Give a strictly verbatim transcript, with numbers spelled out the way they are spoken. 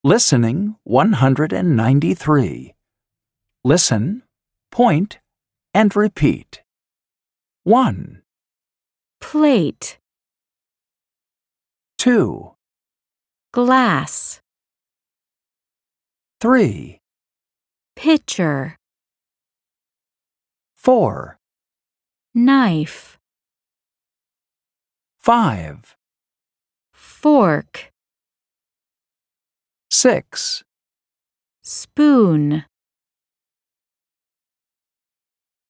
Listening one hundred ninety-three. Listen, point, and repeat. one, plate, two, glass, three, pitcher, four, knife, five, fork, six, spoon.